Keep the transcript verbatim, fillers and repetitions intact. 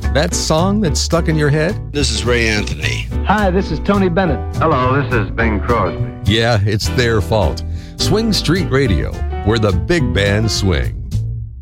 That song that's stuck in your head? This is Ray Anthony. Hi, this is Tony Bennett. Hello, this is Bing Crosby. Yeah, it's their fault. Swing Street Radio, where the big band swing.